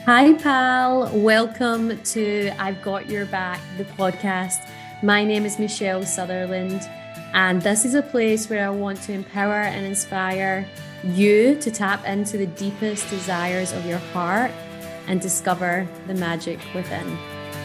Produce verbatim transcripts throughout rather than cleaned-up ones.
Hi, pal. Welcome to I've Got Your Back, the podcast. My name is Michelle Sutherland, and this is a place where I want to empower and inspire you to tap into the deepest desires of your heart and discover the magic within.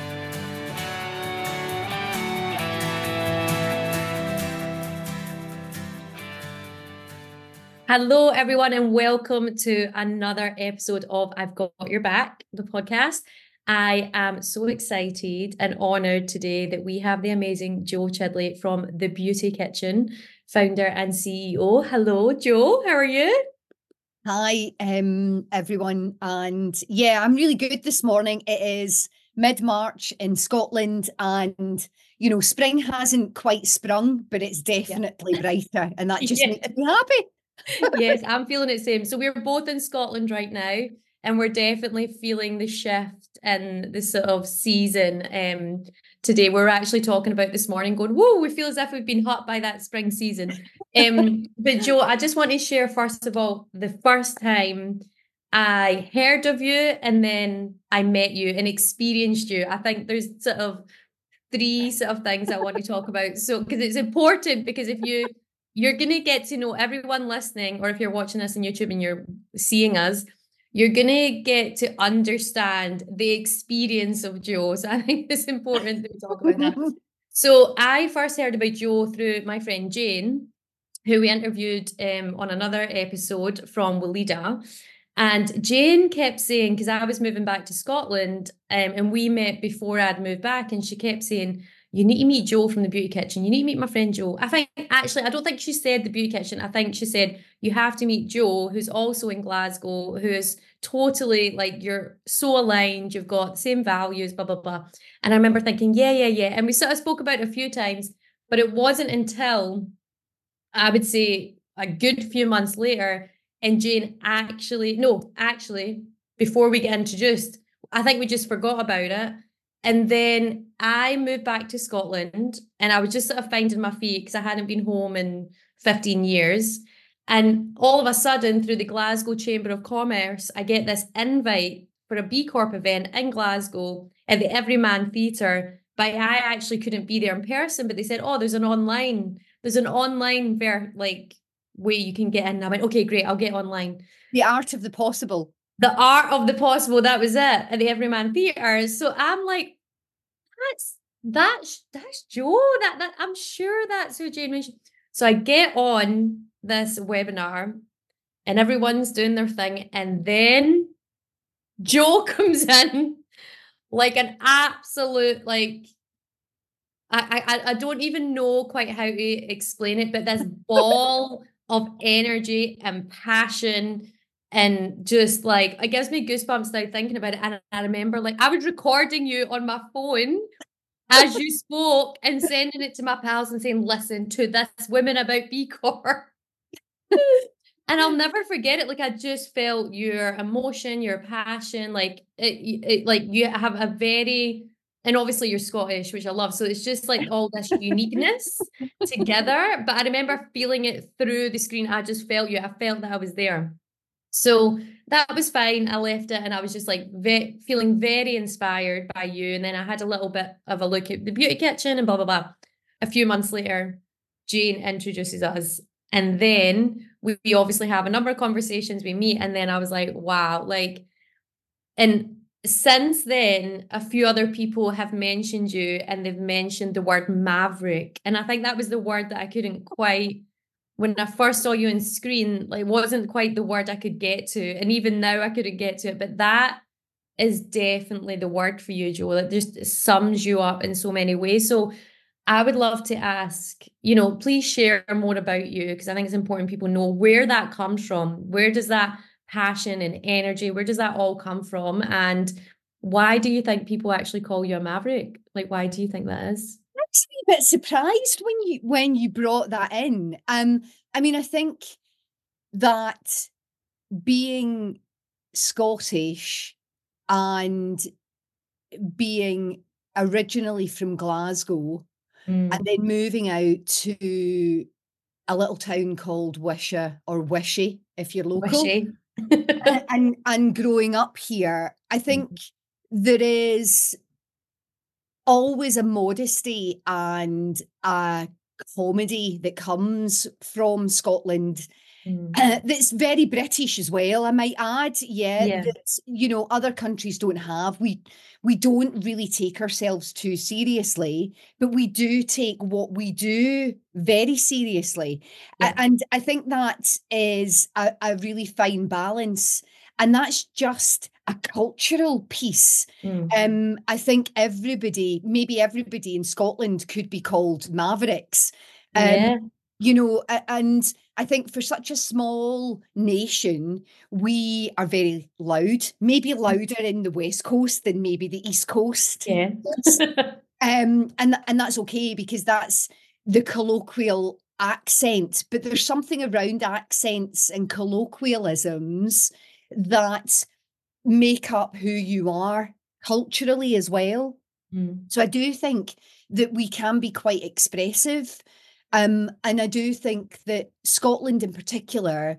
Hello, everyone, and welcome to another episode of I've Got Your Back, the podcast. I am so excited and honoured today that we have the amazing Jo Chidley from The Beauty Kitchen, founder and C E O. Hello, Jo. How are you? Hi, um, everyone. And yeah, I'm really good this morning. It is mid-March in Scotland, and you know, spring hasn't quite sprung, but it's definitely yeah. brighter, and that just yeah. makes me happy. Yes, I'm feeling it same. So we're both in Scotland right now, and we're definitely feeling the shift and the sort of season. Um, today we're actually talking about this morning, going, "Whoa, we feel as if we've been hot by that spring season." Um, but Jo, I just want to share first of all the first time I heard of you, and then I met you and experienced you. I think there's sort of three sort of things I want to talk about. So because it's important, because if you You're going to get to know everyone listening, or if you're watching us on YouTube and you're seeing us, you're going to get to understand the experience of Jo. So I think it's important that we talk about that. So I first heard about Jo through my friend Jane, who we interviewed um, on another episode from Walida. And Jane kept saying, because I was moving back to Scotland um, and we met before I'd moved back, and she kept saying, "You need to meet Jo from The Beauty Kitchen. You need to meet my friend Jo." I think, actually, I don't think she said The Beauty Kitchen. I think she said, "You have to meet Jo, who's also in Glasgow, who is totally like, you're so aligned. You've got the same values, blah, blah, blah." And I remember thinking, yeah, yeah, yeah. And we sort of spoke about it a few times, but it wasn't until I would say a good few months later, and Jane actually, no, actually, before we get introduced, I think we just forgot about it. And then I moved back to Scotland, and I was just sort of finding my feet because I hadn't been home in fifteen years. And all of a sudden, through the Glasgow Chamber of Commerce, I get this invite for a B Corp event in Glasgow at the Everyman Theatre. But I actually couldn't be there in person, but they said, "Oh, there's an online, there's an online ver- like way you can get in." And I went, "Okay, great, I'll get online." The art of the possible. The art of the possible, that was it, at the Everyman Theatre. So I'm like, that's that's that's Jo. That that I'm sure that's who Jane mentioned. So I get on this webinar and everyone's doing their thing, and then Jo comes in like an absolute, like, I, I I don't even know quite how to explain it, but this ball of energy and passion, and just like, it gives me goosebumps now thinking about it. And I remember, like, I was recording you on my phone as you spoke and sending it to my pals and saying, "Listen to this women about B Corp." And I'll never forget it. Like, I just felt your emotion, your passion, like it, it like you have a very, and obviously you're Scottish, which I love. So it's just like all this uniqueness together. But I remember feeling it through the screen. I just felt you. I felt that I was there. So that was fine. I left it, and I was just like ve- feeling very inspired by you. And then I had a little bit of a look at The Beauty Kitchen and blah, blah, blah. A few months later, Jane introduces us. And then we, we obviously have a number of conversations, we meet. And then I was like, wow, like, and since then, a few other people have mentioned you, and they've mentioned the word maverick. And I think that was the word that I couldn't quite, when I first saw you on screen, like, wasn't quite the word I could get to. And even now I couldn't get to it. But that is definitely the word for you, Jo. That just sums you up in so many ways. So I would love to ask, you know, please share more about you, because I think it's important people know where that comes from. Where does that passion and energy, where does that all come from? And why do you think people actually call you a maverick? Like, why do you think that is? I was a bit surprised when you when you brought that in. Um, I mean, I think that being Scottish and being originally from Glasgow, Mm. and then moving out to a little town called Wisha, or Wishy if you're local. Wishy. and, and and growing up here, I think there is always a modesty and a comedy that comes from Scotland Mm. uh, that's very British as well, I might add. Yeah, Yeah. that you know other countries don't have. We we don't really take ourselves too seriously, but we do take what we do very seriously. Yeah. A- And I think that is a, a really fine balance, and that's just a cultural piece. Mm. Um, I think everybody, maybe everybody in Scotland could be called Mavericks. Um, Yeah. you know, a- and I think for such a small nation, we are very loud, maybe louder in the West Coast than maybe the East Coast. Yeah. Um, and and that's okay because that's the colloquial accent. But there's something around accents and colloquialisms that make up who you are culturally as well. Mm. So I do think that we can be quite expressive. Um, and I do think that Scotland in particular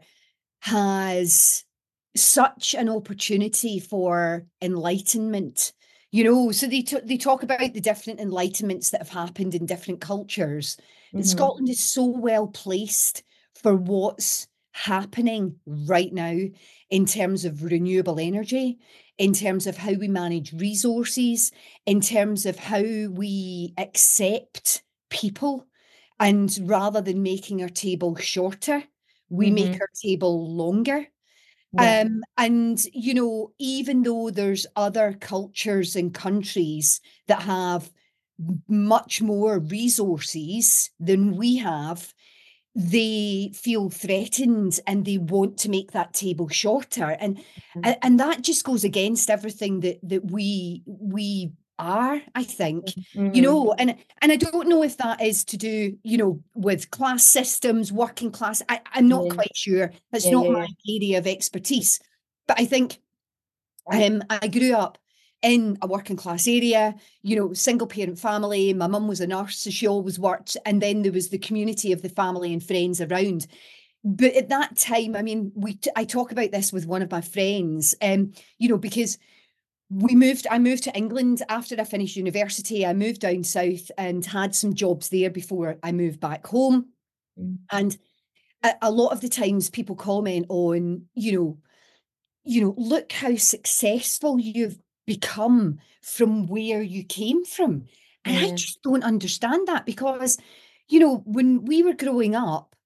has such an opportunity for enlightenment. You know, so they t- they talk about the different enlightenments that have happened in different cultures. But Mhm. Scotland is so well placed for what's happening right now in terms of renewable energy, in terms of how we manage resources, in terms of how we accept people. And rather than making our table shorter, we make Mhm. our table longer. Yeah. Um, and, you know, even though there's other cultures and countries that have m- much more resources than we have, they feel threatened and they want to make that table shorter. And Mm. a- and that just goes against everything that that we we are, I think. You Mhm. know, and and I don't know if that is to do, you know, with class systems, working class. I, I'm not Yeah. quite sure. That's Yeah. not Yeah. my Yeah. area of expertise. But I think um, I grew up in a working class area, you know, single parent family. My mum was a nurse, so she always worked. And then there was the community of the family and friends around. But at that time, I mean, we t- I talk about this with one of my friends, um, you know, because we moved, I moved to England after I finished university. I moved down south and had some jobs there before I moved back home. Mm. And a, a lot of the times people comment on, you know, you know, look how successful you've become from where you came from. And I Yeah. just don't understand that because, you know, when we were growing up,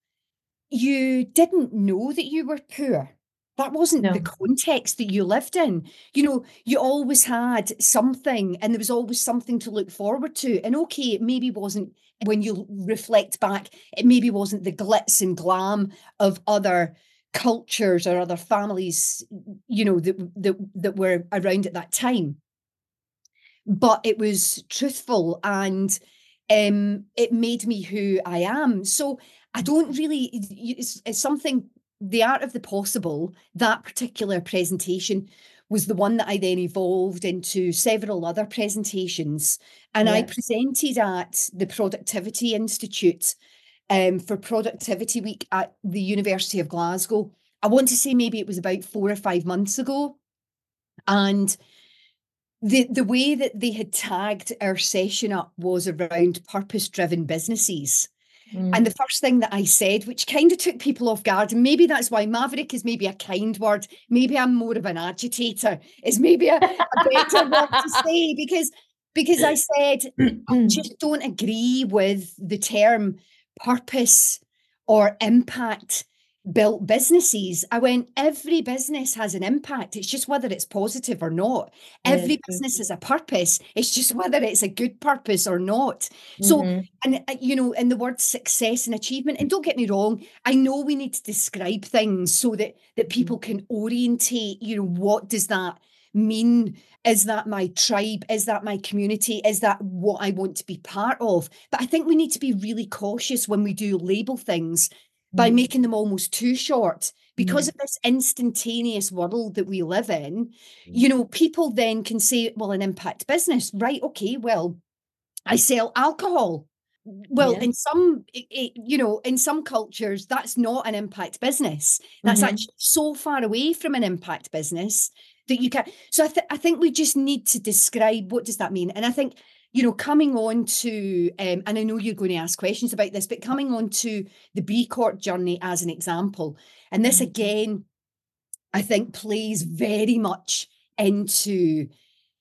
you didn't know that you were poor. That wasn't the No. context that you lived in. You know, you always had something and there was always something to look forward to. And okay, it maybe wasn't, when you reflect back, it maybe wasn't the glitz and glam of other cultures or other families, you know, that that that were around at that time. But it was truthful and um, it made me who I am. So I don't really, it's, it's something, the art of the possible, that particular presentation was the one that I then evolved into several other presentations. And I Yeah. presented at the Productivity Institute um, for Productivity Week at the University of Glasgow. I want to say maybe it was about four or five months ago. And the the way that they had tagged our session up was around purpose-driven businesses. And the Mm. first thing that I said, which kind of took people off guard, and maybe that's why Maverick is maybe a kind word, maybe I'm more of an agitator, is maybe a, a better word to say, because because I said, I just don't agree with the term purpose or impact built businesses. I went, every business has an impact. It's just whether it's positive or not. Yeah. Every True. business has a purpose. It's just whether it's a good purpose or not. So, Mhm. and uh, you know, in the word success and achievement, and don't get me wrong, I know we need to describe things so that that Mhm. people can orientate, you know, what does that mean? Is that my tribe? Is that my community? Is that what I want to be part of? But I think we need to be really cautious when we do label things by Mm. making them almost too short. Because Mm. of this instantaneous world that we live in, you know, people then can say, well, an impact business, right? Okay, well, I sell alcohol. well, Yeah. in some, it, it, you know, in some cultures, that's not an impact business. That's Mm-hmm. actually so far away from an impact business that you can't. So I, th- I think we just need to describe what does that mean. And I think, you know, coming on to, um, and I know you're going to ask questions about this, but coming on to the B Corp journey as an example, and this again, I think plays very much into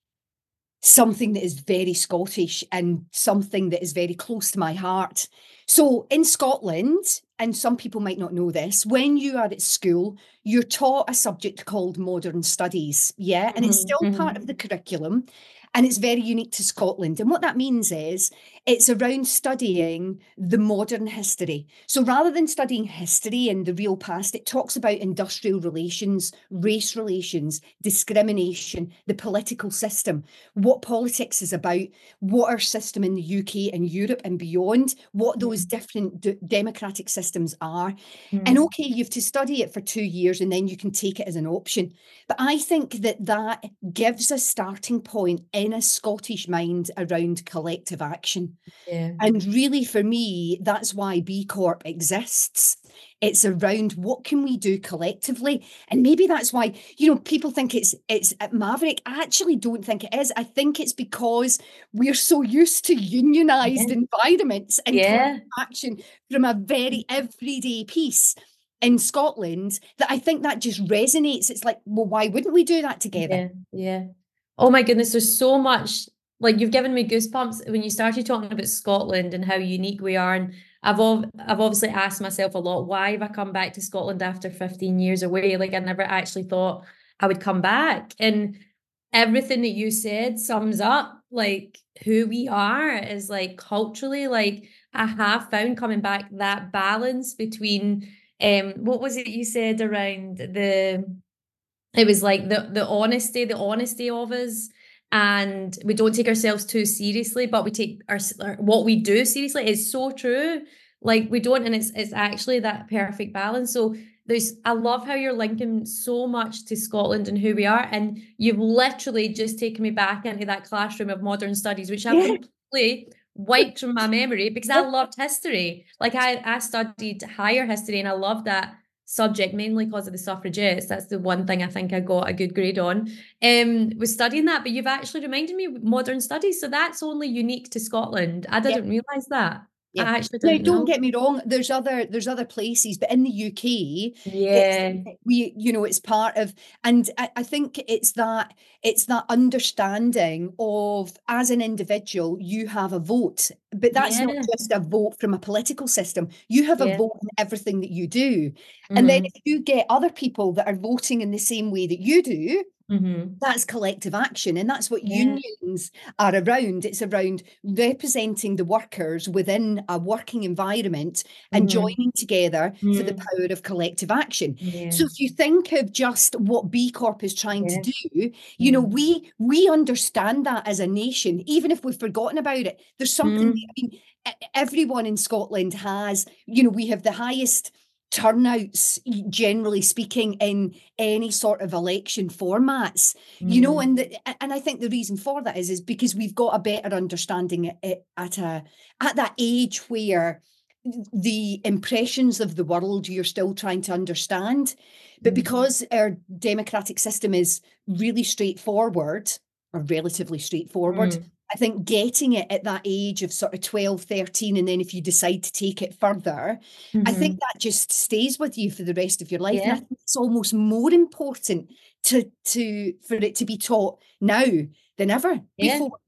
something that is very Scottish and something that is very close to my heart. So in Scotland, and some people might not know this, when you are at school, you're taught a subject called modern studies, yeah? And it's still Mm-hmm. part of the curriculum, and it's very unique to Scotland. And what that means is it's around studying the modern history. So rather than studying history and the real past, it talks about industrial relations, race relations, discrimination, the political system, what politics is about, what our system in the U K and Europe and beyond, what those different d- democratic systems are. And okay, you have to study it for two years and then you can take it as an option. But I think that that gives a starting point in a Scottish mind around collective action. Yeah. And really, for me, that's why B Corp exists. It's around what can we do collectively, and maybe that's why, you know, people think it's it's at Maverick. I actually don't think it is. I think it's because we're so used to unionized Yeah. environments and Yeah. collective action from a very everyday piece in Scotland that I think that just resonates. It's like, well, why wouldn't we do that together? Yeah. Yeah. Oh my goodness, there's so much, like you've given me goosebumps when you started talking about Scotland and how unique we are. And I've ov- I've obviously asked myself a lot, why have I come back to Scotland after fifteen years away? Like I never actually thought I would come back. And everything that you said sums up like who we are is like culturally, like I have found coming back that balance between um what was it you said around the it was like the the honesty, the honesty of us, and we don't take ourselves too seriously, but we take our, our what we do seriously. Is so true. Like we don't, and it's it's actually that perfect balance. So there's, I love how you're linking so much to Scotland and who we are, and you've literally just taken me back into that classroom of modern studies, which I've Yeah. completely wiped from my memory because I loved history. Like I I studied higher history, and I loved that subject mainly because of the suffragettes. That's the one thing I think I got a good grade on. Um, was studying that, but you've actually reminded me of modern studies, so that's only unique to Scotland. I Yeah. didn't realize that. Yeah. I actually Now, didn't don't know. get me wrong. There's other there's other places, but in the U K, it's Yeah, we you know it's part of, and I, I think it's that it's that understanding of as an individual you have a vote, but that's not yeah, just a vote from a political system. You have a yeah. vote in everything that you do, and then Mm-hmm. if you get other people that are voting in the same way that you do, Mm-hmm. that's collective action, and that's what Yeah. unions are around. It's around representing the workers within a working environment and Mm-hmm. joining together for the Mm. power of collective action. Yeah. So if you think of just what B Corp is trying to Yeah. do, you know, Yeah. we we understand that as a nation, even if we've forgotten about it. There's something, Mm. I mean, e- everyone in Scotland has, you know, we have the highest turnouts, generally speaking, in any sort of election formats, you know, Mm. and the, and I think the reason for that is is because we've got a better understanding at, at a at that age where the impressions of the world you're still trying to understand, but Mm. because our democratic system is really straightforward or relatively straightforward, Mm. I think getting it at that age of sort of twelve, thirteen, and then if you decide to take it further, I think Mm-hmm. that just stays with you for the rest of your life. And I Yeah. think it's almost more important to to for it to be taught now than ever Yeah. before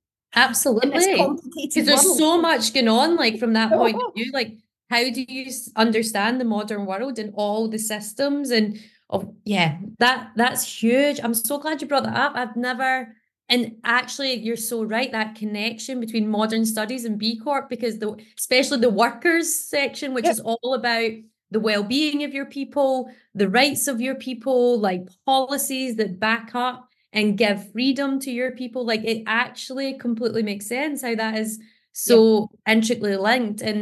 in this Absolutely. Because complicated there's world. so much going on, like from that point of view. Like, how do you s- understand the modern world and all the systems and of yeah, that that's huge. I'm so glad you brought that up. I've never, and actually, you're so right. That connection between modern studies and B Corp, because the especially the workers section, which Yep, is all about the well-being of your people, the rights of your people, like policies that back up and give freedom to your people. Like it actually completely makes sense how that is yep, so intricately linked. And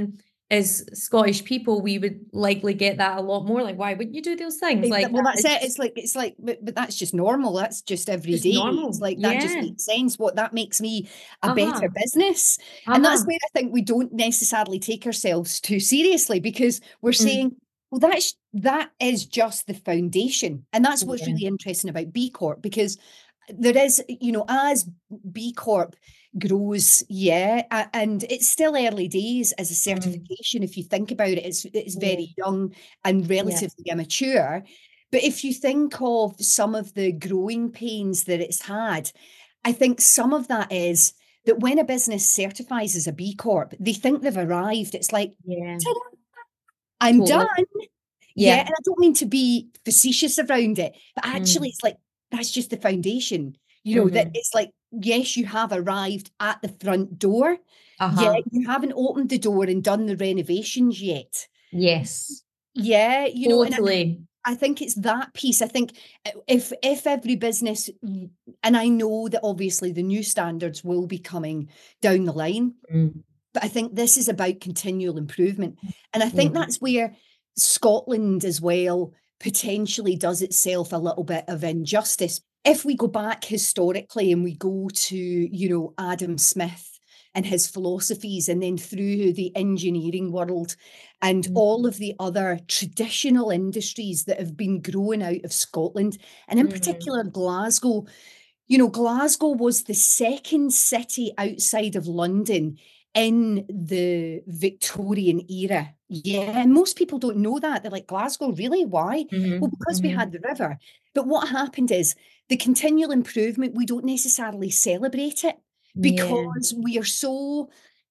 as Scottish people, we would likely get that a lot more. Like, why wouldn't you do those things? Like, well, that's it's it. It's like, it's like, but, but that's just normal. That's just every just day. It's normal. like, that just Yeah. makes sense. What that makes me a better Uh-huh. business. And that's Uh-huh. where I think we don't necessarily take ourselves too seriously, because we're Mm. saying, well, that's, that is just the foundation. And that's what's Yeah. really interesting about B Corp, because there is, you know, as B Corp grows, yeah, a- and it's still early days as a Mm. certification. If you think about it, it's it's Yeah. very young and Yeah. relatively immature. But if you think of some of the growing pains that it's had, I think some of that is that when a business certifies as a B Corp, they think they've arrived. It's like, Yeah. "Ta-da, I'm Totally. done." Yeah, Yeah. and I don't mean to be facetious around it, but actually Mm. it's like, that's just the foundation. You know, that Mm-hmm. it's like, yes, you have arrived at the front door. Yeah, Uh-huh. you haven't opened the door and done the renovations yet. Yes. Yeah, you know, and I, Totally. I think it's that piece. I think if if every business, and I know that obviously the new standards will be coming down the line, Mm. but I think this is about continual improvement. And I think Mm-hmm. that's where Scotland as well potentially does itself a little bit of injustice. If we go back historically and we go to, you know, Adam Smith and his philosophies, and then through the engineering world and Mm. all of the other traditional industries that have been growing out of Scotland, and in Mm. particular Glasgow, you know, Glasgow was the second city outside of London in the Victorian era. Yeah, and most people don't know that. They're like, Glasgow, really? Why? Well, Mm-hmm. because we Mm-hmm. had the river. But what happened is the continual improvement, we don't necessarily celebrate it Yeah. because we are so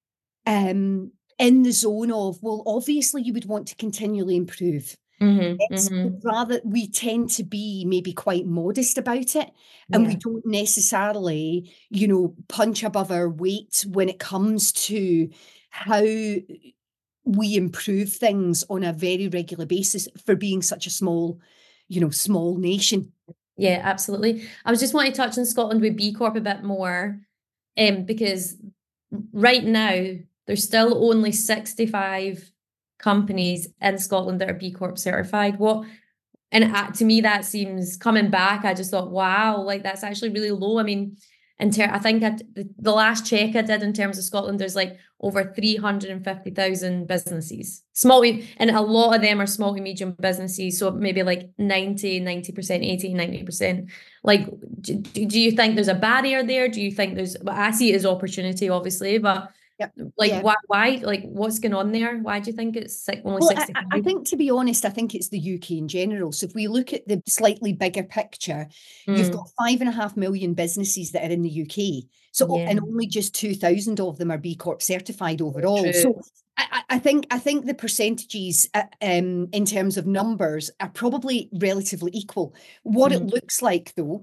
um, in the zone of, well, obviously you would want to continually improve. Mm-hmm. It's Mm-hmm. rather, we tend to be maybe quite modest about it, and we Yeah. don't necessarily, you know, punch above our weight when it comes to how we improve things on a very regular basis for being such a small, you know, small nation. Yeah, absolutely. I was just wanting to touch on Scotland with B Corp a bit more, um, because right now there's still only sixty-five companies in Scotland that are B Corp certified. What and uh, to me that seems coming back. I just thought, wow, like that's actually really low. I mean, in ter- I think I, the, the last check I did in terms of Scotland, there's like over three hundred fifty thousand businesses, small, and a lot of them are small to medium businesses. So maybe like ninety, ninety percent, eighty, ninety percent. Like, do, do you think there's a barrier there? Do you think there's, well, I see it as opportunity, obviously, but Yep. like, Yeah. why, why, like, what's going on there? Why do you think it's like only Well, I, I I sixty-five? think, to be honest, I think it's the U K in general. So if we look at the slightly bigger picture, you've Mm, got five and a half million businesses that are in the U K. So, o- yeah, and only just two thousand of them are B Corp certified overall. true. So I, I I think I think the percentages uh, um, in terms of numbers are probably relatively equal. What it Mm, looks like, though,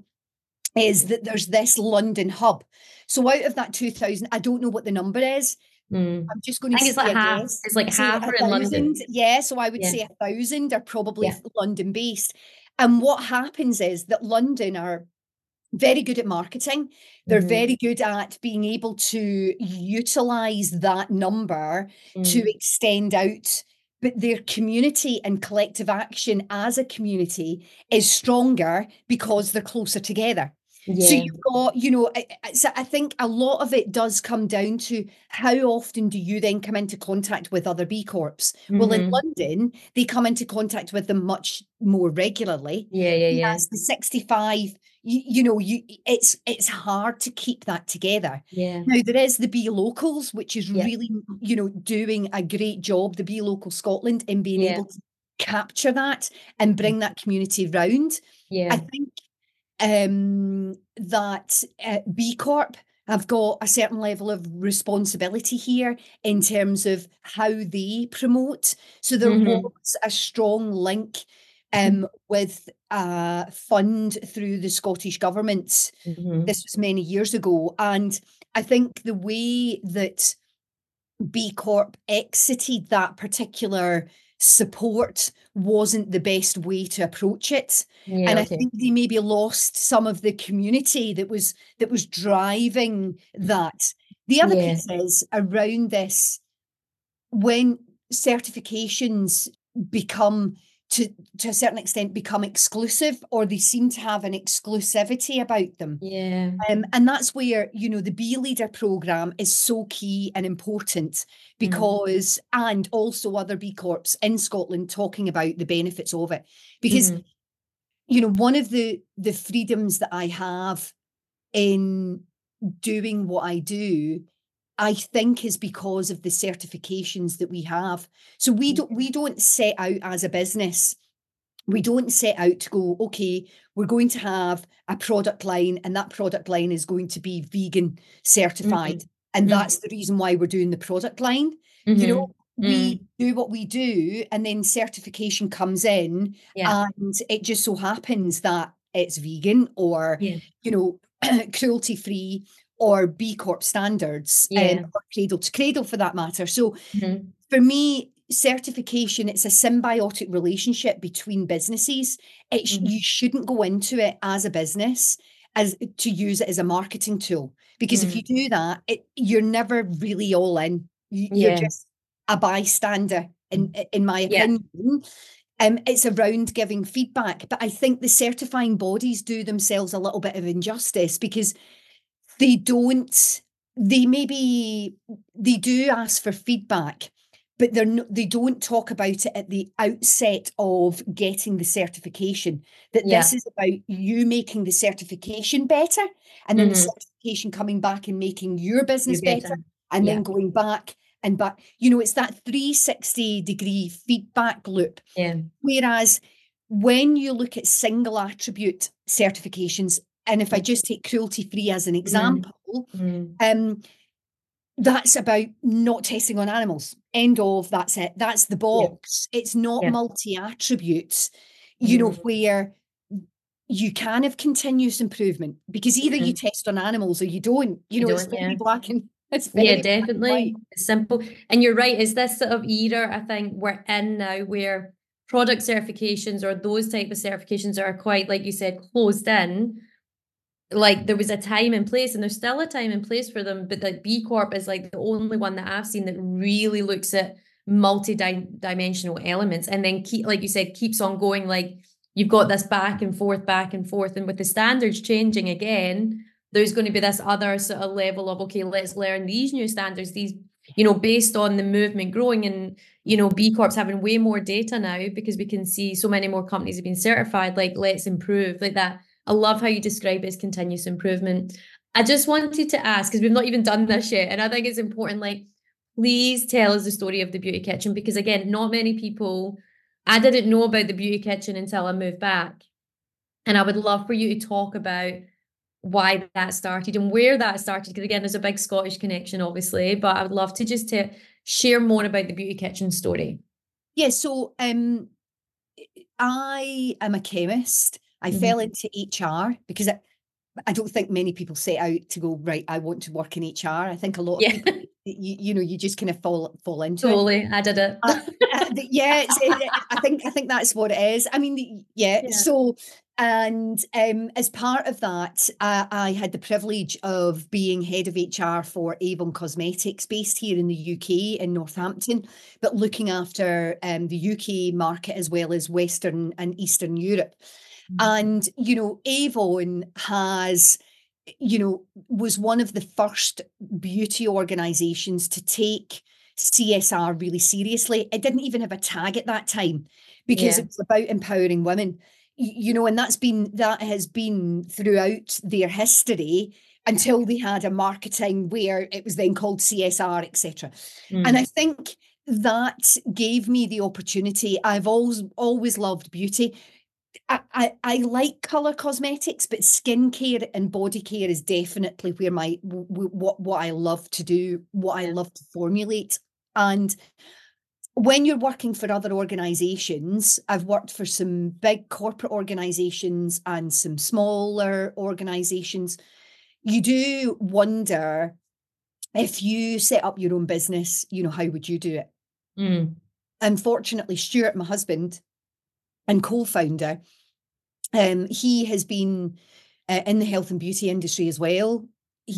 is that there's this London hub. So out of that two thousand, I don't know what the number is. mm. I'm just going I to think it's say like a half. guess. It's like Say half a are in thousand. London. Yeah, so I would Yeah, say a thousand are probably yeah. London based. And what happens is that London are very good at marketing. They're Mm-hmm. very good at being able to utilize that number to Mm. extend out. But their community and collective action as a community is stronger because they're closer together. So Yeah. you've got, you know, I, I- so I think a lot of it does come down to how often do you then come into contact with other B Corps? Well, in Mm-hmm. London, they come into contact with them much more regularly. Yeah, yeah, yeah. Whereas the sixty-five, you, you know, you it's it's hard to keep that together. Yeah. Now there is the Be Locals, which is Yeah. really, you know, doing a great job, the Be Local Scotland, in being Yeah. able to capture that and bring that community round. I Yeah. think um, that uh, B Corp have got a certain level of responsibility here in terms of how they promote. So there Mm-hmm. was a strong link um, with a fund through the Scottish Government. Mm-hmm. This was many years ago. And I think the way that B Corp exited that particular support wasn't the best way to approach it. Yeah, And I okay. think they maybe lost some of the community that was that was driving that. The other Yeah. piece is around this, when certifications become, to, to a certain extent, become exclusive, or they seem to have an exclusivity about them. Yeah. Um, and that's where, you know, the Be Leader program is so key and important, because, mm. and also other B Corps in Scotland talking about the benefits of it. Because, mm-hmm. you know, one of the, the freedoms that I have in doing what I do, I think, is because of the certifications that we have. So we don't, we don't set out as a business, we don't set out to go, okay, we're going to have a product line, and that product line is going to be vegan certified. Mm-hmm. And mm-hmm. that's the reason why we're doing the product line. Mm-hmm. You know, we mm-hmm. do what we do, and then certification comes in, yeah. and it just so happens that it's vegan, or, yeah. you know, cruelty free, or B Corp standards, yeah. um, or cradle to cradle for that matter. So mm-hmm. for me, certification, it's a symbiotic relationship between businesses. It sh- mm-hmm. You shouldn't go into it as a business as to use it as a marketing tool, because mm-hmm. if you do that, it, you're never really all in. You, yeah. You're just a bystander, in in my opinion. Yeah. Um, it's around giving feedback, but I think the certifying bodies do themselves a little bit of injustice, because they don't. They maybe they do ask for feedback, but they're no, they don't talk about it at the outset of getting the certification, that yeah. this is about you making the certification better, and then mm-hmm. the certification coming back and making your business better, better, and yeah. then going back and back. You know, it's that three sixty degree feedback loop. Yeah. Whereas when you look at single attribute certifications, and if I just take cruelty free as an example, mm-hmm. um, that's about not testing on animals. End of, that's it. That's the box. Yeah. It's not yeah. multi-attributes, you mm-hmm. know, where you can have continuous improvement, because either mm-hmm. you test on animals or you don't. You, you know, it's very yeah. black and it's very yeah, definitely simple. And you're right. It's this sort of era, I think, we're in now, where product certifications or those type of certifications are quite, like you said, closed in. Like there was a time and place, and there's still a time and place for them, but like B Corp is like the only one that I've seen that really looks at multi-dimensional elements, and then keep, like you said, keeps on going. Like you've got this back and forth, back and forth, and with the standards changing again, there's going to be this other sort of level of, okay, let's learn these new standards, these, you know, based on the movement growing, and, you know, B Corp's having way more data now because we can see so many more companies have been certified. Like, let's improve like that. I love how you describe it as continuous improvement. I just wanted to ask, because we've not even done this yet, and I think it's important, like, please tell us the story of the Beauty Kitchen, because again, not many people, I didn't know about the Beauty Kitchen until I moved back. And I would love for you to talk about why that started and where that started, because again, there's a big Scottish connection, obviously, but I would love to just to share more about the Beauty Kitchen story. Yeah, so um, I am a chemist. I mm-hmm. fell into H R because I, I don't think many people set out to go, right, I want to work in H R. I think a lot of yeah. people, you, you know, you just kind of fall fall into totally. it. I did it. uh, uh, yeah, it's, it, I think I think that's what it is. I mean, yeah, yeah. so, and um, as part of that, uh, I had the privilege of being head of H R for Avon Cosmetics, based here in the U K in Northampton, but looking after um, the U K market as well as Western and Eastern Europe. And, you know, Avon has, you know, was one of the first beauty organizations to take C S R really seriously. It didn't even have a tag at that time, because yeah. it was about empowering women, you know, and that's been, that has been throughout their history until they had a marketing where it was then called C S R, et cetera. Mm. And I think that gave me the opportunity. I've always, always loved beauty. I, I, I like colour cosmetics, but skincare and body care is definitely where my w- w- what what I love to do, what I love to formulate. And when you're working for other organisations, I've worked for some big corporate organisations and some smaller organisations. You do wonder, if you set up your own business, you know, how would you do it? Mm. Unfortunately, Stuart, my husband and co-founder, um, he has been uh, in the health and beauty industry as well.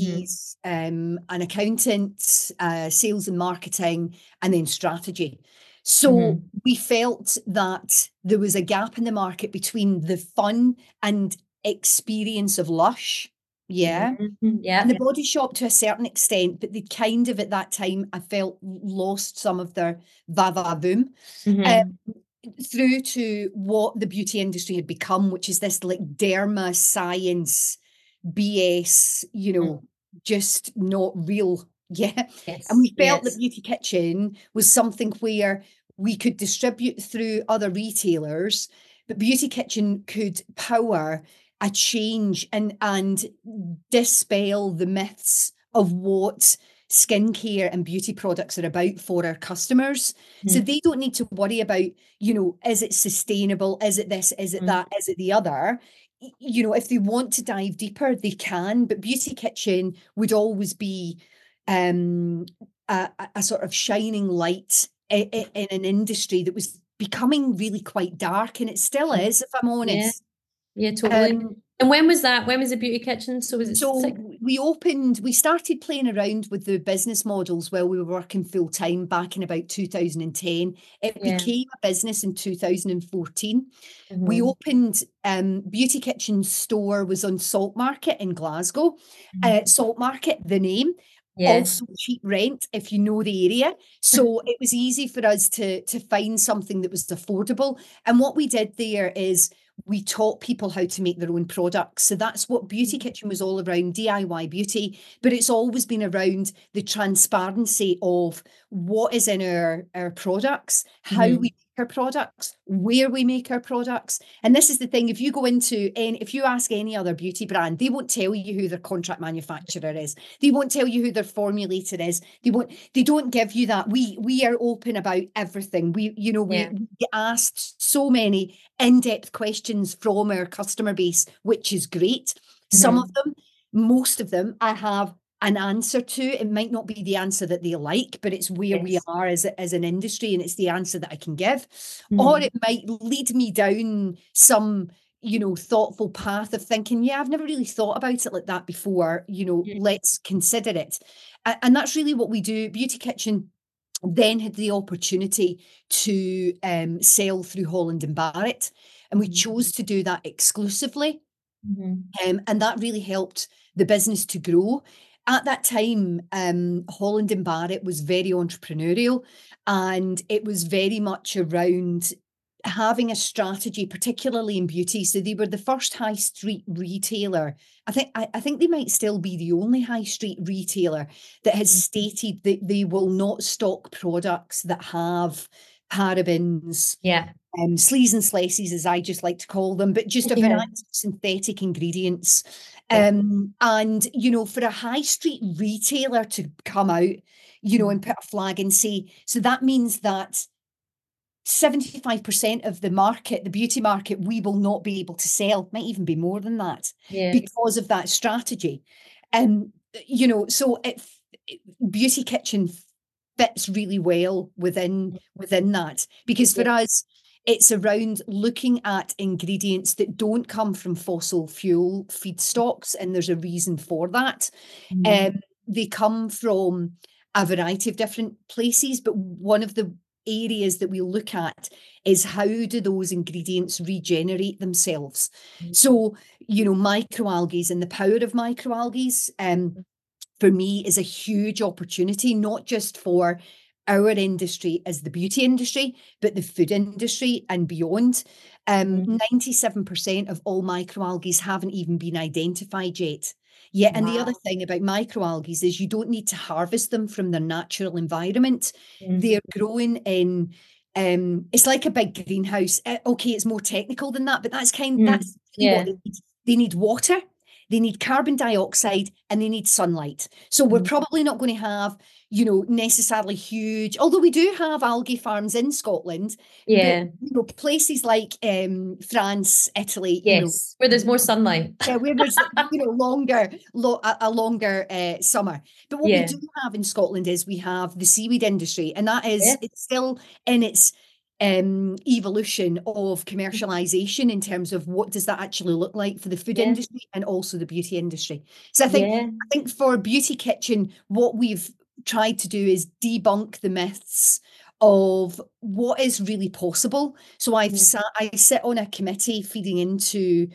He's mm-hmm. um, an accountant, uh, sales and marketing, and then strategy. So Mhm. we felt that there was a gap in the market between the fun and experience of Lush. Yeah. Mhm. And Yeah. the Body Shop to a certain extent, but they kind of at that time, I felt, lost some of their va-va-voom. Um, Mhm. through to what the beauty industry had become, which is this like derma science B S, you Mm. know, just not real. Yeah. And Yes. we felt that Yes. Beauty Kitchen was something where we could distribute through other retailers, but Beauty Kitchen could power a change and and dispel the myths of what skincare and beauty products are about for our customers. So Mhm. they don't need to worry about, you know, is it sustainable? Is it this? Is it Mhm. that? Is it the other? You know, if they want to dive deeper, they can. But Beauty Kitchen would always be um, a, a sort of shining light in, in an industry that was becoming really quite dark, and it still Mhm. is, if I'm Yeah. honest. Yeah, totally. Um, And when was that? When was the Beauty Kitchen? So was it so six? we opened, we started playing around with the business models while we were working full time back in about two thousand ten. It Yeah. became a business in two thousand fourteen. We Mhm. opened um, Beauty Kitchen store was on Salt Market in Glasgow. Mhm. Uh, Salt Market, the name, Yeah. also cheap rent if you know the area. So it was easy for us to to find something that was affordable. And what we did there is we taught people how to make their own products. So that's what Beauty Kitchen was all around, D I Y beauty, but it's always been around the transparency of what is in our, our products, how we Mhm. make our products, where we make our products. And this is the thing, if you go into any, if you ask any other beauty brand, they won't tell you who their contract manufacturer is. They won't tell you who their formulator is. They won't, they don't give you that. We we are open about everything. We, you know, we, Yeah. we get asked so many in-depth questions from our customer base, which is great. Some of Mhm. them, most of them, I have an answer to. It might not be the answer that they like, but it's where we Yes. are as, a, as an industry, and it's the answer that I can give. Or Mhm. it might lead me down some, you know, thoughtful path of thinking, yeah, I've never really thought about it like that before. You know, Yeah. let's consider it. A- And that's really what we do. Beauty Kitchen then had the opportunity to um, sell through Holland and Barrett, and we Mhm. chose to do that exclusively. Mhm. Um, and that really helped the business to grow. At that time, um, Holland and Barrett was very entrepreneurial, and it was very much around having a strategy, particularly in beauty. So they were the first high street retailer. I think I, I think they might still be the only high street retailer that has Mhm. stated that they will not stock products that have parabens, Yeah. um, sleaze and slices, as I just like to call them, but just a Yeah. variety of synthetic ingredients. Yeah. Um, and, you know, for a high street retailer to come out, you know, Mhm. and put a flag and say, so that means that seventy-five percent of the market, the beauty market, we will not be able to sell, might even be more than that, Yeah. because of that strategy. Um, you know, so it, it Beauty Kitchen fits really well within within that, because for Yeah. us it's around looking at ingredients that don't come from fossil fuel feedstocks, and there's a reason for that. Mhm. Um, they come from a variety of different places, but one of the areas that we look at is how do those ingredients regenerate themselves. So, you know, microalgae and the power of microalgae, um, for me is a huge opportunity, not just for our industry as the beauty industry, but the food industry and beyond. Um, Mhm. ninety-seven percent of all microalgae haven't even been identified yet. Yeah, and the other Wow. thing about microalgae is you don't need to harvest them from their natural environment. Mhm. They're growing in, um, it's like a big greenhouse. Uh, okay, it's more technical than that, but that's kind Mhm. that's really what Yeah. they need. They need water, they need carbon dioxide, and they need sunlight. So we're Mhm. probably not going to have, you know, necessarily huge, although we do have algae farms in Scotland, but Yeah. you know, places like um, France, Italy, you know, Yes. Where there's more sunlight. yeah, where there's, you know, longer, lo- a, a longer uh, summer. But what we Yeah. do have in Scotland is we have the seaweed industry, and that is, Yeah. it's still in its um, evolution of commercialization in terms of what does that actually look like for the food Yeah. industry and also the beauty industry. So I think, Yeah. I think for Beauty Kitchen, what we've tried to do is debunk the myths of what is really possible. So I've Mm. sat, I sit on a committee feeding into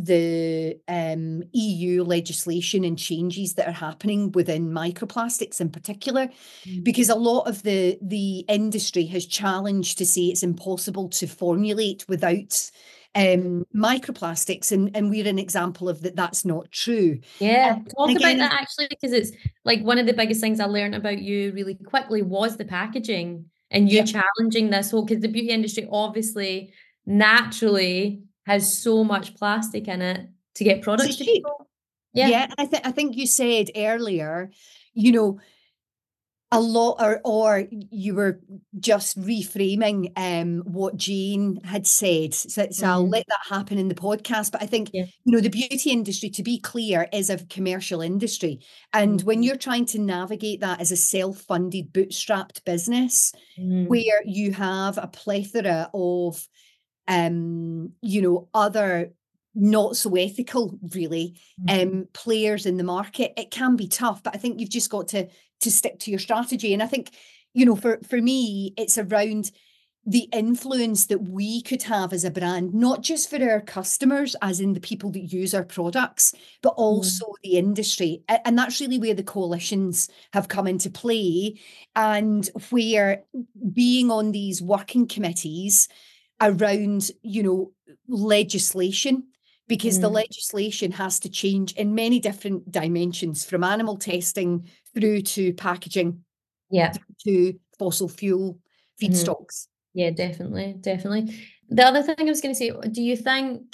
the um, E U legislation and changes that are happening within microplastics in particular, Mm. because a lot of the the industry has challenged to say it's impossible to formulate without um, microplastics, and and we're an example of that. That's not true. Yeah, Um, talk and about again, that actually, because it's like one of the biggest things I learned about you really quickly was the packaging and you yeah, challenging this whole, because the beauty industry obviously naturally has so much plastic in it to get products it's to cheap. people. Yeah. Yeah, I think I think you said earlier, you know, a lot, or or you were just reframing um what Jane had said. So, so I'll Mm, let that happen in the podcast. But I think, yeah. you know, the beauty industry, to be clear, is a commercial industry. And Mm, when you're trying to navigate that as a self-funded, bootstrapped business, mm, where you have a plethora of um, you know, other not so ethical, really, mm, um, players in the market, it can be tough. But I think you've just got to to stick to your strategy. And I think, you know, for for me, it's around the influence that we could have as a brand, not just for our customers, as in the people that use our products, but mm, also the industry. A- And that's really where the coalitions have come into play, and where being on these working committees around, you know, legislation, because the mm. legislation has to change in many different dimensions, from animal testing through to packaging Yeah. to fossil fuel Mhm. feedstocks. Yeah, definitely, definitely. The other thing I was going to say, do you think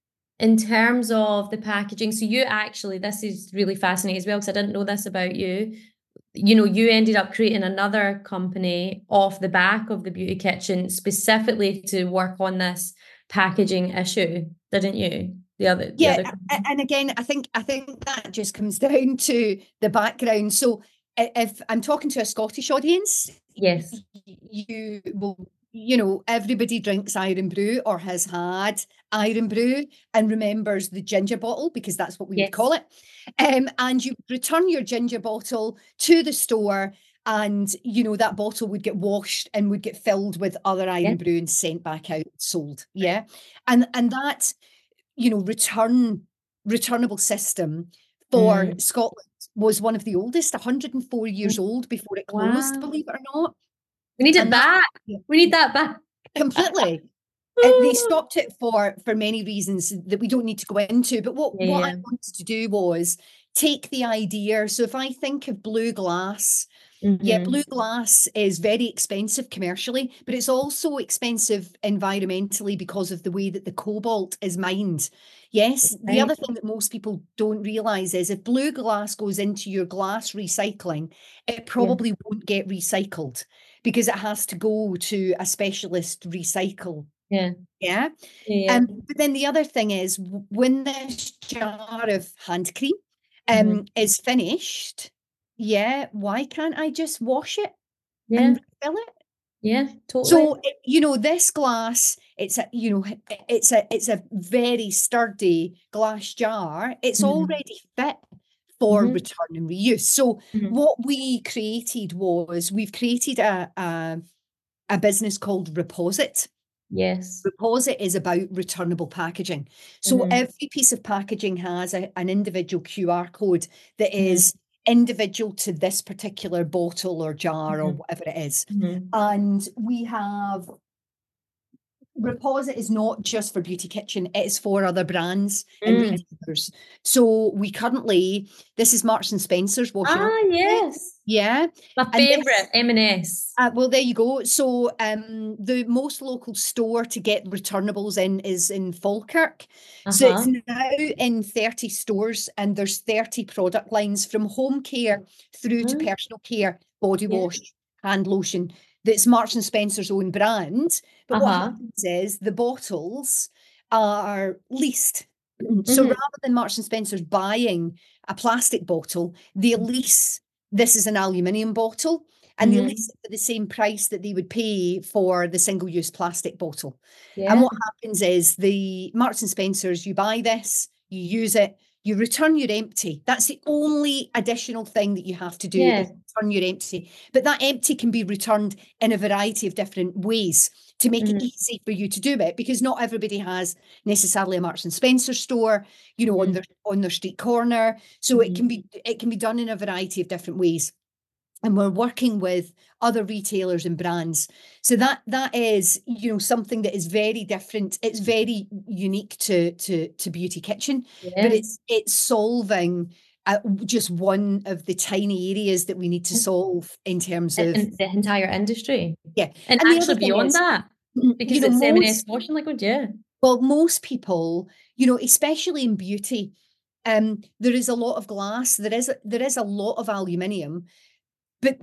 in terms of the packaging, so you actually, this is really fascinating as well, because I didn't know this about you. You know, you ended up creating another company off the back of the Beauty Kitchen specifically to work on this packaging issue, didn't you? The other, the Yeah, other a- company. and again, I think I think that just comes down to the background. So i- if I'm talking to a Scottish audience, Yes. you will, you know, everybody drinks Iron Brew or has had Iron Brew and remembers the ginger bottle, because that's what we would Yes. call it. Um, and you return your ginger bottle to the store, and you know that bottle would get washed and would get filled with other Yeah. Iron Brew and sent back out, sold. Yeah, and and that, you know, return returnable system for Mm. Scotland was one of the oldest, one hundred four Mm. years old before it closed, Wow. believe it or not. We need it And that, back. yeah, We need that back. completely. Uh, they stopped it for for many reasons that we don't need to go into. But what Yeah, what I yeah. wanted to do was take the idea. So if I think of blue glass, yeah, blue Mm-hmm. glass is very expensive commercially, but it's also expensive environmentally because of the way that the cobalt is mined. Yes, the Right. other thing that most people don't realize is if blue glass goes into your glass recycling, it Yeah. probably won't get recycled because it has to go to a specialist recycle. Yeah. Yeah. Yeah. Um, but then the other thing is, w- when this jar of hand cream Mm-hmm. um is finished, yeah, why can't I just wash it Yeah. and refill it? Yeah. So, Totally. it- you know, this glass, it's a, you know, h- it's a it's a very sturdy glass jar. It's Mm-hmm. already fit for Mm-hmm. return and reuse. So Mm-hmm. what we created was, we've created a a, a business called Reposit. Yes. Reposit is about returnable packaging. So Mm-hmm. every piece of packaging has a, an individual Q R code that Mm-hmm. is individual to this particular bottle or jar or whatever it is. Mm-hmm. And we have, Reposit is not just for Beauty Kitchen, it's for other brands and Mm. retailers. So we currently, this is Marks and Spencer's washing up. Ah, yes. Yeah. My And favorite, this, M and S. uh, well, there you go. So um, the most local store to get returnables in is in Falkirk. So it's Uh-huh. now in thirty stores, and there's thirty product lines from home care through to Mm. personal care, body Yeah. wash, hand lotion. That's Marks and Spencer's own brand. But what Uh-huh. happens is the bottles are leased. So Mm-hmm. rather than Marks and Spencer's buying a plastic bottle, they lease, this is an aluminium bottle, and they Mm-hmm. lease it for the same price that they would pay for the single-use plastic bottle. And Yeah. what happens is, the Marks and Spencers, you buy this, you use it, you return your empty. That's the only additional thing that you have to do Yeah. is return your empty. But that empty can be returned in a variety of different ways to make Mhm. it easy for you to do it, because not everybody has necessarily a Marks and Spencer store, you know, on Mhm. their on their street corner. So it Mhm. can be it can be done in a variety of different ways. And we're working with other retailers and brands. So that that is, you know, something that is very different. It's very unique to to to Beauty Kitchen, but Yeah. it's it's solving uh, just one of the tiny areas that we need to solve in terms of, In the entire industry. yeah. And And the other actually thing beyond is, that, you because know, it's M and S most washing liquid, yeah. well, most people, you know, especially in beauty, um, there is a lot of glass. There is a, there is a lot of aluminium. But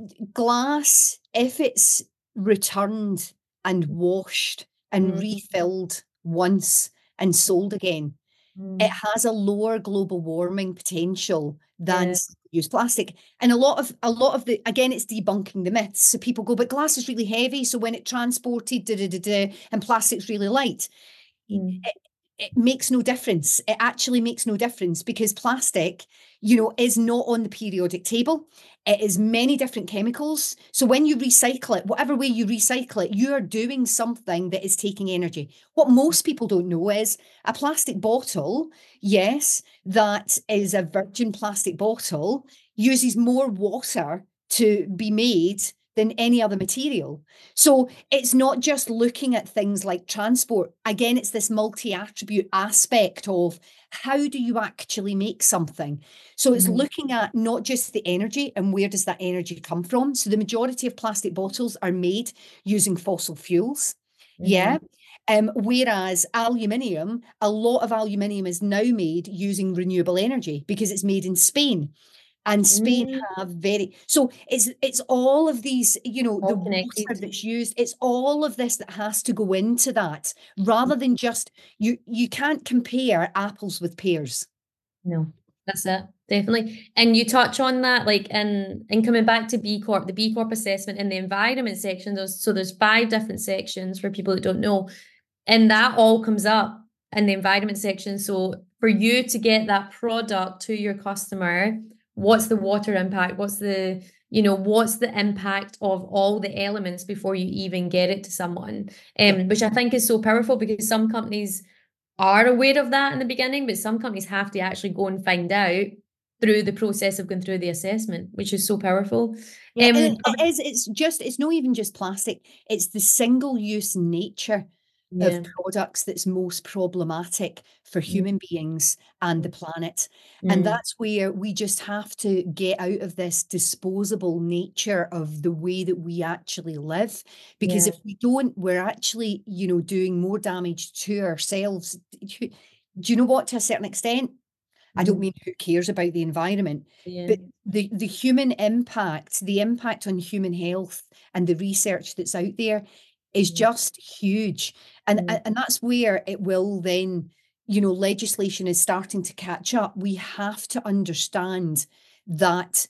glass, if it's returned and washed and Mm. refilled once and sold again, it Mm. has a lower global warming potential than Yeah. single-use plastic. And a lot of a lot of the again, it's debunking the myths. So people go, but glass is really heavy, so when it transported, da, da, da, da, and plastic's really light. Mm. It, it makes no difference. It actually makes no difference because plastic, you know, is not on the periodic table. It is many different chemicals. So when you recycle it, whatever way you recycle it, you are doing something that is taking energy. What most people don't know is a plastic bottle, yes, that is a virgin plastic bottle, uses more water to be made than any other material. So it's not just looking at things like transport. Again, it's this multi-attribute aspect of how do you actually make something? So it's Mhm. looking at not just the energy and where does that energy come from? So the majority of plastic bottles are made using fossil fuels. Yeah. Mhm. Um, whereas aluminium, a lot of aluminium is now made using renewable energy because it's made in Spain. And Spain Mm. have very, so it's it's all of these, you know, the All water connected. that's used, it's all of this that has to go into that, rather than just, you you can't compare apples with pears. No, that's it, definitely. And you touch on that, like, in in coming back to B Corp, the B Corp assessment in the environment section, there's so there's five different sections for people that don't know, and that all comes up in the environment section. So for you to get that product to your customer, what's the water impact? What's the, you know, what's the impact of all the elements before you even get it to someone? Yeah. Um, which I think is so powerful because some companies are aware of that in the beginning, but some companies have to actually go and find out through the process of going through the assessment, which is so powerful. Yeah, and Um, it it is, it's just, it's not even just plastic, it's the single-use nature of yeah. products that's most problematic for Mm, human beings and the mm, planet. And mm, that's where we just have to get out of this disposable nature of the way that we actually live. Because yeah. if we don't, we're actually, you know, doing more damage to ourselves. Do you know what, to a certain extent? I don't Mm, mean who cares about the environment, yeah. but the, the human impact, the impact on human health and the research that's out there is Mm, just huge. And, mm, and that's where it will then, you know, legislation is starting to catch up. We have to understand that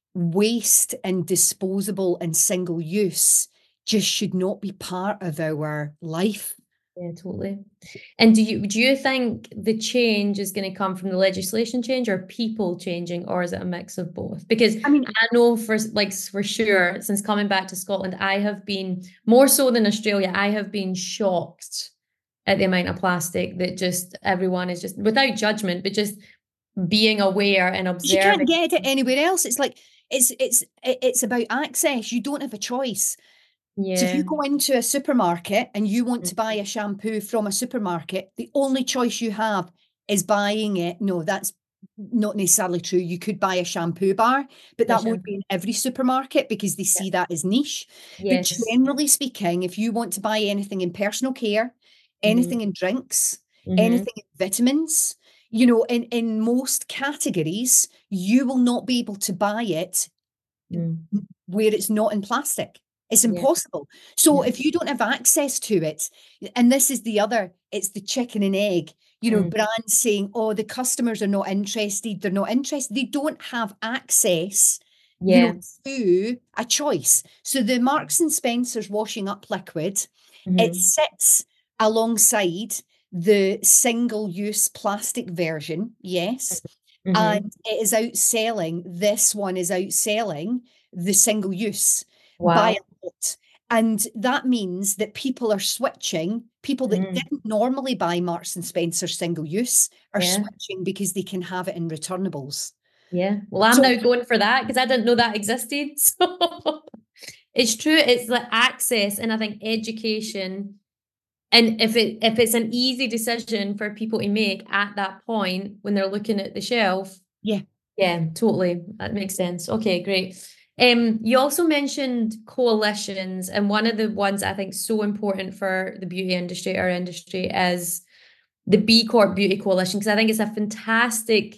waste and disposable and single use just should not be part of our life. yeah, totally. And do you do you think the change is going to come from the legislation change or people changing, or is it a mix of both? Because I mean, I know for like for sure, since coming back to Scotland, I have been more so than Australia, I have been shocked at the amount of plastic that just everyone is just without judgment, but just being aware and you can't observing. get it anywhere else. It's like, it's it's it- it's about access. You don't have a choice. So if you Yeah. go into a supermarket and you want to buy a shampoo from a supermarket, the only choice you have is buying it. No, that's not necessarily true. You could buy a shampoo bar, but The that won't be shampoo. in every supermarket because they Yeah. see that as niche. But Yes. generally speaking, if you want to buy anything in personal care, Mm-hmm. anything in drinks, Mm-hmm. anything in vitamins, you know, in, in most categories, you will not be able to buy it Mm. where it's not in plastic. It's Yeah. impossible. So Yeah. if you don't have access to it, and this is the other, it's the chicken and egg, you know, Mm. brands saying, oh, the customers are not interested, they're not interested. They don't have access, you know, Yeah. to a choice. So the Marks and Spencer's washing up liquid, it Mm-hmm. sits alongside the single-use plastic version, yes. and Mm-hmm. it is outselling, this one is outselling the single use by Wow. a lot. And that means that people are switching, people that Mm. didn't normally buy Marks and Spencer single use are Yeah. switching because they can have it in returnables. Yeah. Well, I'm So now going for that because I didn't know that existed. So it's true. It's like access and I think education. And if it if it's an easy decision for people to make at that point when they're looking at the shelf, yeah, yeah, totally. That makes sense. Okay, great. Um, you also mentioned coalitions, and one of the ones I think so important for the beauty industry, our industry, is the B Corp Beauty Coalition, because I think it's a fantastic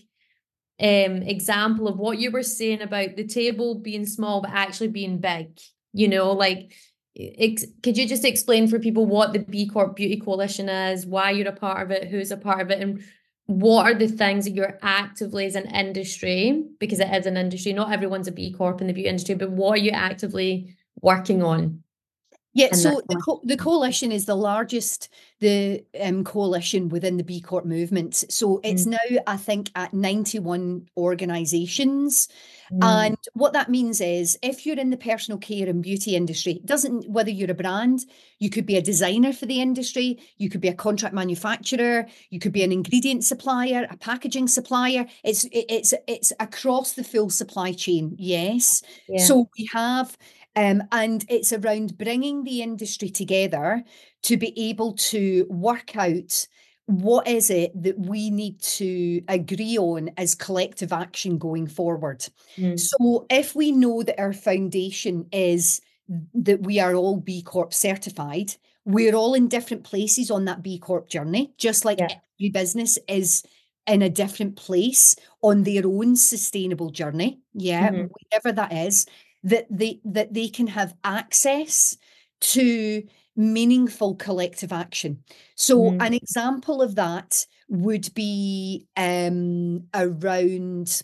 um example of what you were saying about the table being small but actually being big. You know, like ex- could you just explain for people what the B Corp Beauty Coalition is, why you're a part of it, who's a part of it, and what are the things that you're actively as an industry, because it is an industry, not everyone's a B Corp in the beauty industry, but what are you actively working on Yeah, in that so the co the coalition? coalition is the largest the um, coalition within the B Corp movement. So it's Mm, now, I think, at ninety-one organizations. mm, And what that means is if you're in the personal care and beauty industry, it doesn't whether you're a brand, you could be a designer for the industry, you could be a contract manufacturer, you could be an ingredient supplier, a packaging supplier. It's it, it's it's across the full supply chain. Yes. yeah. So we have um, and it's around bringing the industry together to be able to work out what is it that we need to agree on as collective action going forward. Mm, So if we know that our foundation is that we are all B Corp certified, we're all in different places on that B Corp journey, just like yeah. every business is in a different place on their own sustainable journey. Yeah, Mm-hmm. whatever that is, that they that they can have access to meaningful collective action. So Mm, an example of that would be um, around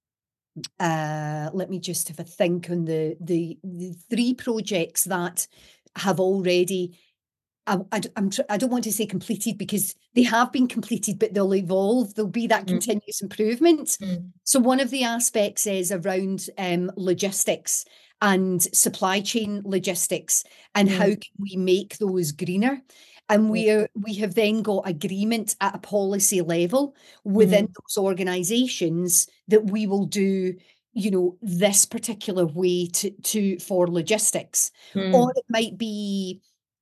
uh, let me just have a think on the, the the three projects that have already I, I, I'm, I don't want to say completed because they have been completed, but they'll evolve. There'll be that mm, continuous improvement. mm, So one of the aspects is around um, logistics and supply chain logistics and how mm, can we make those greener. And yeah. we are, we have then got agreement at a policy level within Mm-hmm. those organisations that we will do, you know, this particular way to to for logistics, or Mm, it might be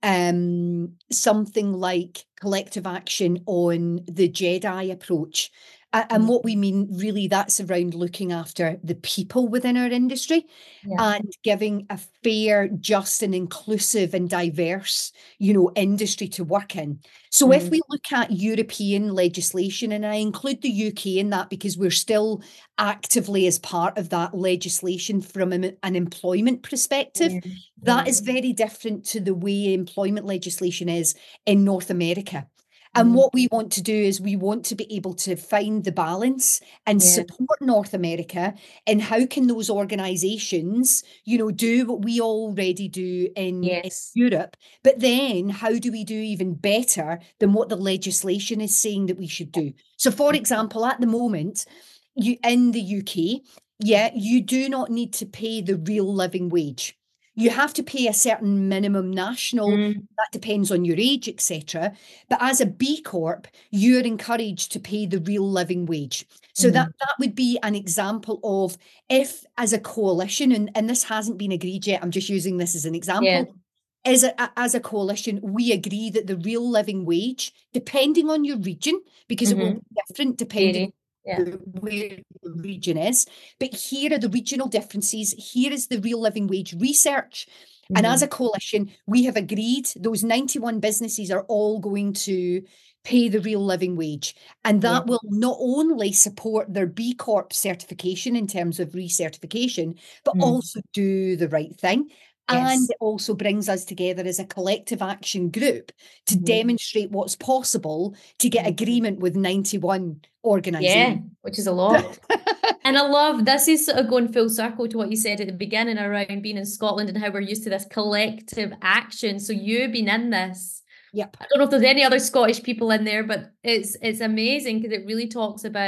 um, something like collective action on the Jedi approach. A- And mm, what we mean, really, that's around looking after the people within our industry yeah. and giving a fair, just, and inclusive and diverse, you know, industry to work in. So if Mm, we look at European legislation, and I include the U K in that because we're still actively as part of that legislation from an employment perspective, yeah. that Yeah. is very different to the way employment legislation is in North America. And Mm, what we want to do is we want to be able to find the balance and yeah. support North America. And how can those organizations, you know, do what we already do in, in Yes. Europe? But then how do we do even better than what the legislation is saying that we should do? So, for example, at the moment, you in the U K, yeah, you do not need to pay the real living wage. You have to pay a certain minimum national, Mm, that depends on your age, et cetera. But as a B Corp, you're encouraged to pay the real living wage. So that mm, that would be an example of if, as a coalition, and, and this hasn't been agreed yet, I'm just using this as an yeah. example. As a, as a coalition, we agree that the real living wage, depending on your region, because it will Mm-hmm. be different depending Very. Yeah. where the region is. But here are the regional differences. Here is the real living wage research. And as Mm-hmm. a coalition, we have agreed those ninety-one businesses are all going to pay the real living wage. And Yeah. that will not only support their B Corp certification in terms of recertification, but Mm. also do the right thing. And Yes. it also brings us together as a collective action group to Mm-hmm. demonstrate what's possible to get Mm. agreement with ninety-one organizations. Yeah, which is a lot. And I love this is sort of going full circle to what you said at the beginning around being in Scotland and how we're used to this collective action. So you being in this, Yep. I don't know if there's any other Scottish people in there, but it's it's amazing because it really talks about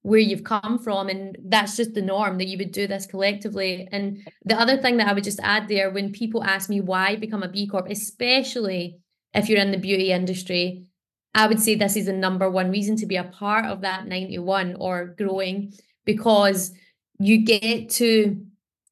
where you've come from, and that's just the norm that you would do this collectively. And the other thing that I would just add there, when people ask me why become a B Corp, especially if you're in the beauty industry, I would say this is the number one reason to be a part of that ninety-one or growing, because you get to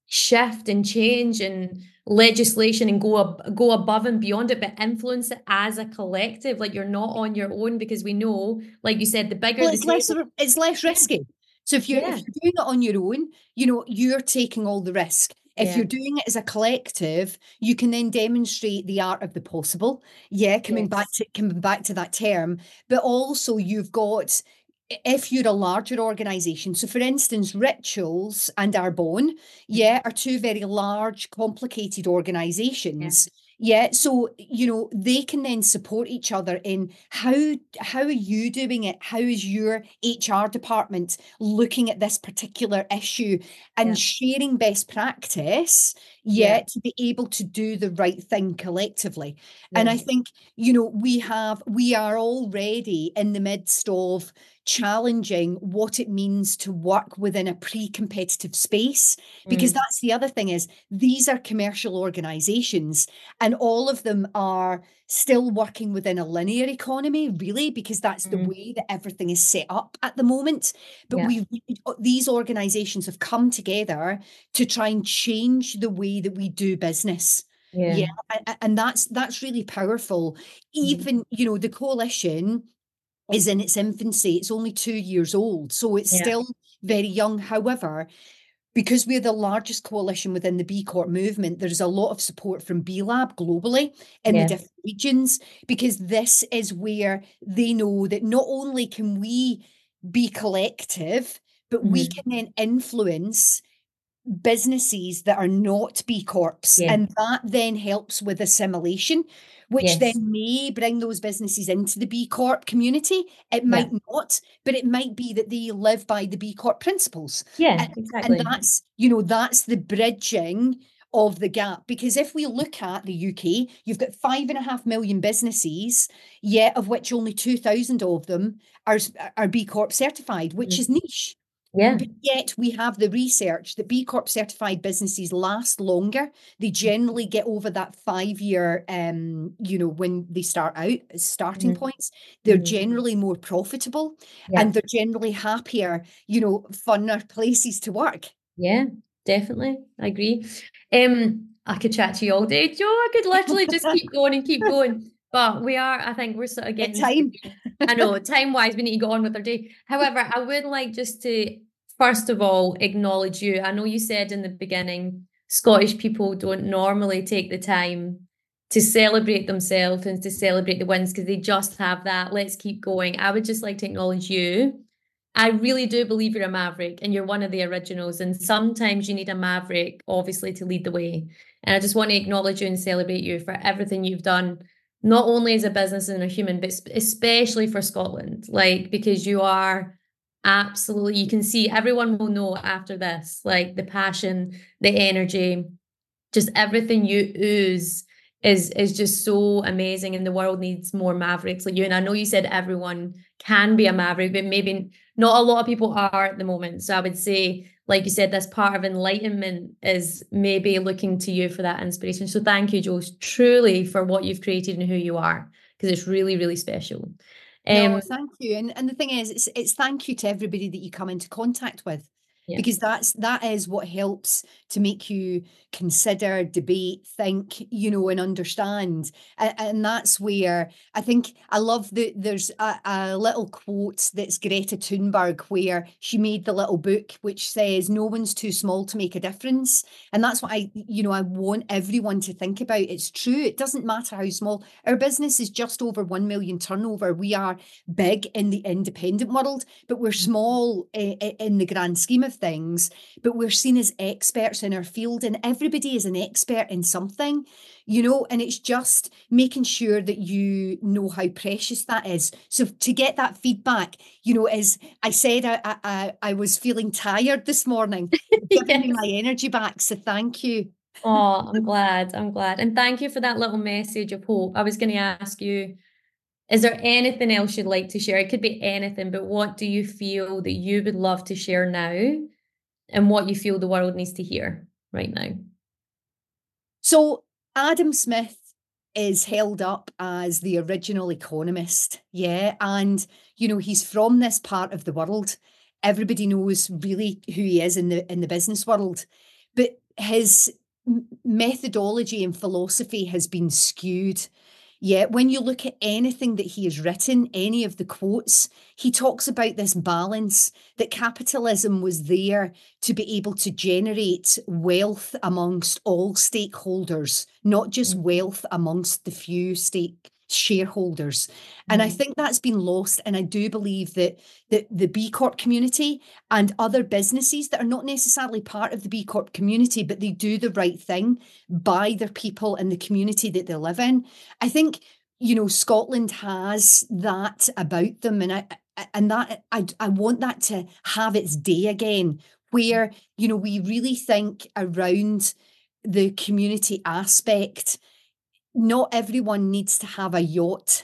shift and change and legislation and go ab- go above and beyond it, but influence it as a collective. Like, you're not on your own, because we know, like you said, the bigger Well, the it's less table. it's less Yeah, risky. So if you're if yeah, you're doing it on your own, you know, you're taking all the risk. If yeah, you're doing it as a collective, you can then demonstrate the art of the possible. Yeah, coming back yes, to coming back to that term, but also you've got, if you're a larger organization. So for instance, Rituals and Arbonne, yeah, are two very large, complicated yeah, organizations. Yeah, so you know they can then support each other in how how are you doing it? How is your H R department looking at this particular issue and yeah, sharing best practice, yeah, yeah, to be able to do the right thing collectively. And yeah, I think, you know, we have we are already in the midst of challenging what it means to work within a pre-competitive space, because mm, that's the other thing is these are commercial organizations and all of them are still working within a linear economy, really, because that's the mm, way that everything is set up at the moment. But yeah, we these organizations have come together to try and change the way that we do business. yeah, Yeah, and that's that's really powerful. mm, Even, you know, the coalition is in its infancy. It's only two years old, so it's yeah, still very young. However, because we're the largest coalition within the B Corp movement, there's a lot of support from B Lab globally in the yeah, different regions, because this is where they know that not only can we be collective, but we mm, can then influence businesses that are not B Corps. yeah, And that then helps with assimilation, which then yes, may bring those businesses into the B Corp community. It yeah, might not, but it might be that they live by the B Corp principles. yeah, And, and exactly. that's, you know, that's the bridging of the gap. Because if we look at the U K, you've got five and a half million businesses, yet of which only two thousand of them are, are B Corp certified, which Mm, is niche. yeah, But yet we have the research that B Corp certified businesses last longer. They generally get over that five year, um, you know, when they start out as starting mm, points. They're mm, generally more profitable yeah, and they're generally happier, you know, funner places to work. yeah, definitely. I agree. Um, I could chat to you all day, Joe. I could literally just keep going and keep going. But we are, I think we're sort of At getting to, time. I know, time wise, we need to go on with our day. However, I would like just to, first of all, acknowledge you. I know you said in the beginning, Scottish people don't normally take the time to celebrate themselves and to celebrate the wins, because they just have that, let's keep going. I would just like to acknowledge you. I really do believe you're a maverick and you're one of the originals. And sometimes you need a maverick, obviously, to lead the way. And I just want to acknowledge you and celebrate you for everything you've done, not only as a business and a human, but especially for Scotland. Like, because you are absolutely, you can see, everyone will know after this, like the passion, the energy, just everything you ooze is is just so amazing, and the world needs more mavericks like you. And I know you said everyone can be a maverick, but maybe not a lot of people are at the moment. So I would say, like you said, this part of enlightenment is maybe looking to you for that inspiration. So thank you, Joe, truly, for what you've created and who you are, because it's really, really special. No, Um, thank you. And and the thing is, it's it's thank you to everybody that you come into contact with, yeah, because that's that is what helps to make you consider, debate, think, you know, and understand. And, and that's where I think I love that there's a, a little quote that's Greta Thunberg, where she made the little book which says, "No one's too small to make a difference." And that's what I, you know, I want everyone to think about. It's true. It doesn't matter how small. Our business is just over one million turnover. We are big in the independent world, but we're small uh, in the grand scheme of things. But we're seen as experts in our field, and everybody is an expert in something, you know, and it's just making sure that you know how precious that is. So to get that feedback, you know, as I said, I, I, I was feeling tired this morning, giving me yes. my energy back. So thank you. Oh, I'm glad. I'm glad. And thank you for that little message of hope. I was going to ask you, Is there anything else you'd like to share? It could be anything, but what do you feel that you would love to share now and what you feel the world needs to hear right now? So Adam Smith is held up as the original economist. Yeah. And, you know, he's from this part of the world. Everybody knows really who he is in the in the business world. But his methodology and philosophy has been skewed. Yeah, when you look at anything that he has written, any of the quotes, he talks about this balance, that capitalism was there to be able to generate wealth amongst all stakeholders, not just Mm. wealth amongst the few stake shareholders. And I Mm. think that's been lost. And I do believe that, that the B Corp community and other businesses that are not necessarily part of the B Corp community, but they do the right thing by their people and the community that they live in. I think, you know, Scotland has that about them. And I, and that I, I want that to have its day again, where, you know, we really think around the community aspect. Not everyone needs to have a yacht,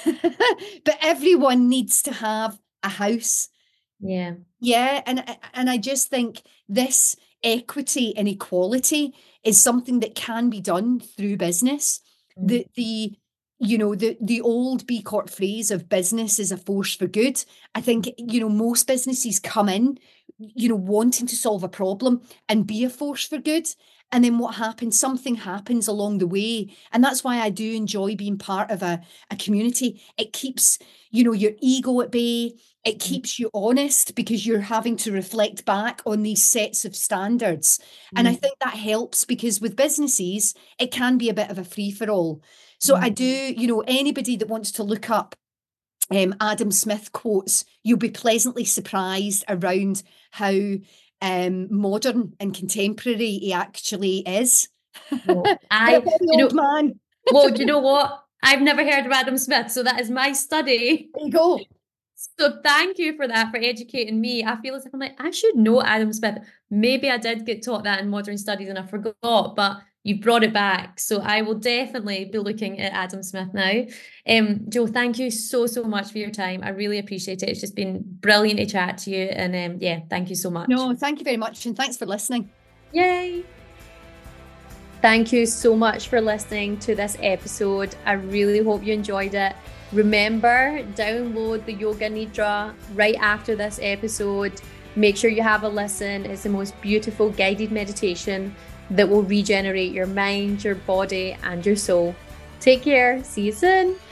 but everyone needs to have a house. Yeah. Yeah. And, and I just think this equity and equality is something that can be done through business. Mm. The, the, you know, the, the old B Corp phrase of business is a force for good. I think, you know, most businesses come in, you know, wanting to solve a problem and be a force for good. And then what happens? Something happens along the way. And that's why I do enjoy being part of a, a community. It keeps, you know, your ego at bay. It keeps you honest because you're having to reflect back on these sets of standards. Mm. And I think that helps because with businesses, it can be a bit of a free-for-all. So mm. I do, you know, anybody that wants to look up um, Adam Smith quotes, you'll be pleasantly surprised around how um, modern and contemporary he actually is. Well, I, you know, old man. Well, do you know what? I've never heard of Adam Smith, so that is my study. There you go. So thank you for that, for educating me. I feel as if I'm like, I should know Adam Smith. Maybe I did get taught that in modern studies and I forgot, but you brought it back. So I will definitely be looking at Adam Smith now. Um, Jo, thank you so, so much for your time. I really appreciate it. It's just been brilliant to chat to you. And um, yeah, thank you so much. No, thank you very much. And thanks for listening. Yay. Thank you so much for listening to this episode. I really hope you enjoyed it. Remember, download the Yoga Nidra right after this episode. Make sure you have a listen. It's the most beautiful guided meditation that will regenerate your mind, your body, and your soul. Take care. See you soon.